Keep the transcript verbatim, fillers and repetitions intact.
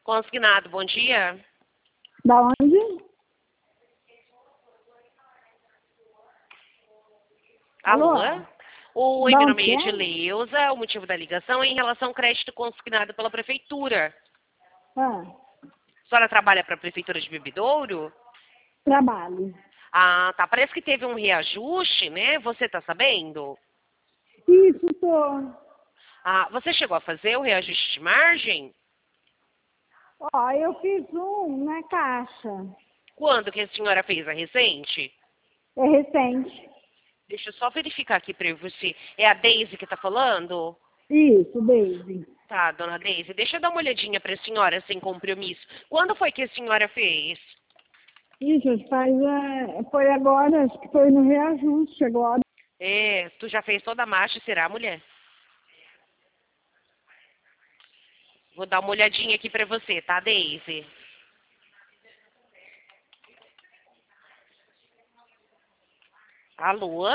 Consignado, bom dia. Da onde? Alô? Alô? Oi, Da meu onde nome que é é? Edileuza. O motivo da ligação é em relação ao crédito consignado pela prefeitura. Ah, A senhora trabalha para a prefeitura de Bebedouro? trabalho. Ah, tá. Parece que teve um reajuste, né? Você tá sabendo? Isso, tô. Ah, você chegou a fazer o reajuste de margem? Ó, eu fiz um na caixa. Quando que a senhora fez? A recente? É recente. Deixa eu só verificar aqui para você. É a Deise que tá falando? Isso, Daisy. Tá, dona Deise, deixa eu dar uma olhadinha para a senhora sem compromisso. Quando foi que a senhora fez? Isso, faz, é, foi agora, acho que foi no reajuste agora. É, tu já fez toda a marcha, será, mulher? Vou dar uma olhadinha aqui pra você, tá, Deise? Alô?